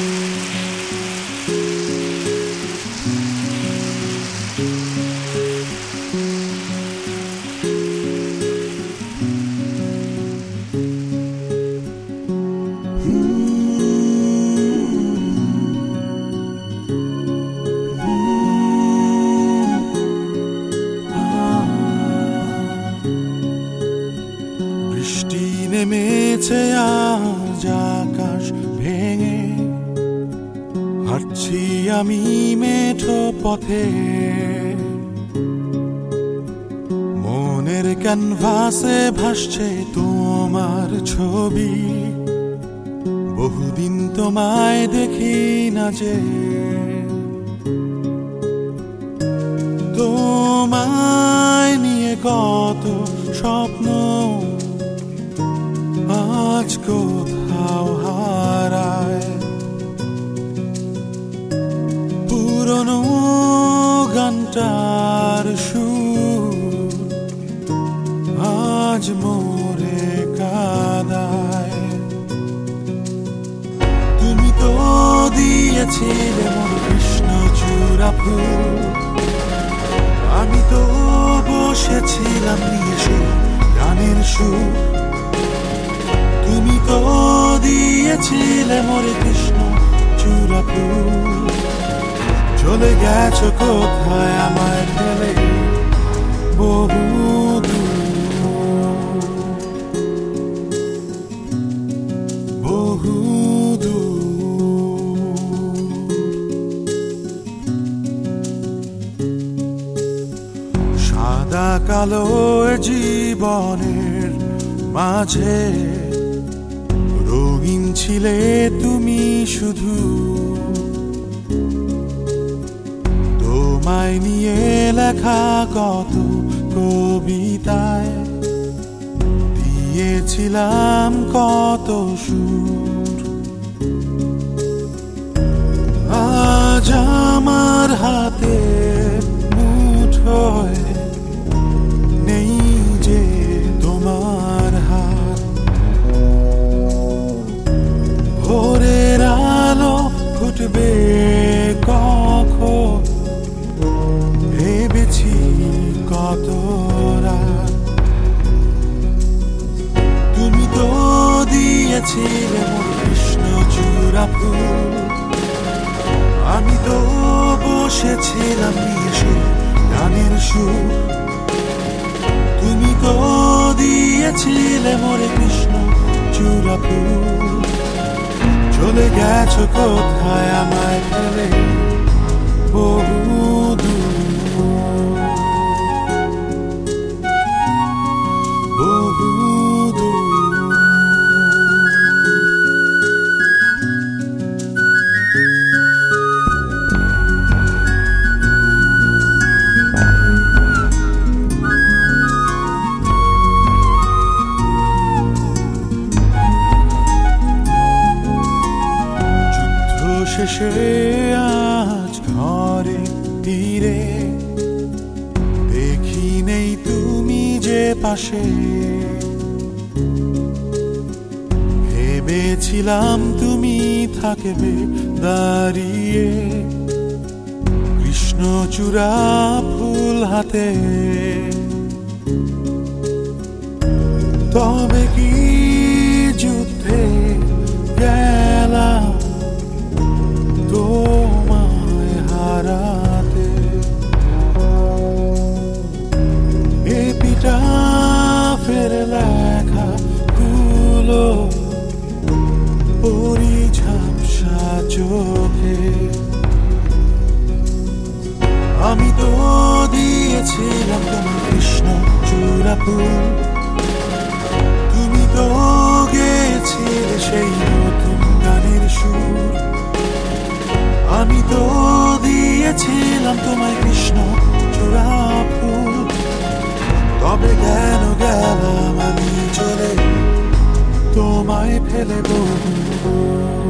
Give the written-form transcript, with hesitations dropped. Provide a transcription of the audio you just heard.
বৃষ্টি নেমেছে আজ আকাশ ভেঙে, হাঁটছি আমি মেঠো পথে। মনের ক্যানভাসে ভাসছে তোমার ছবি, বহুদিন তোমায় দেখি না যে। তোমায় নিয়ে কত স্বপ্ন আজ কোথাও হারায়। পুরনো গানটার সুর আজ মোরে কাদায়। তুমি তো দিয়েছিলে মোর কৃষ্ণচূড়া ফুল, আমি তো বসেছিলাম নিয়ে সেই গানের সুর। তুমি তো দিয়েছিলে মোরে কৃষ্ণচূড়া ফুল, চলে গেছো কোথায় আমায় ফেলে বহু দূর, বহু দূর। সাদা কালো জীবনের মাঝে রঙিন ছিলে তুমি শুধু। তোমায় নিয়ে লেখা কত কবিতায় দিয়েছিলাম কত সুর। আজ আমার হাতে মুঠোয় নেই যে তোমার হাত। ভোরের আলো ফুটবে কখন ভেবেছি কত রাত। তুমি তো দিয়েছিলে মোর কৃষ্ণচূড়া ফুল, আমি তো বসেছিলাম নিয়ে সেই গানের সুর। তুমি তো দিয়েছিলে মোরে কৃষ্ণচূড়া ফুল, চলে গেছো কোথায় আমায় ফেলে বহু দূর, বহু দূর। শেষে আজ ঘরে ফিরে দেখি নেই তুমি যে পাশে। ভেবেছিলাম তুমি থাকবে দাঁড়িয়ে কৃষ্ণচূড়া ফুল হাতে। তবে কি যুদ্ধে গেলাম তোমায় হারাতে। এপিটাফের লেখা গুলো পড়ি ঝাপসা চোখে। আমি তো দিয়েছিলাম তোমার কৃষ্ণচূড়া ফুল, তুমি তো গেয়েছিলে সেই নতুন গানের সুর। আমি তো দিয়েছিলাম তোমায় কৃষ্ণচূড়া ফুল, তবে কেন গেলাম আমি চলে তোমায় ফেলে বহু।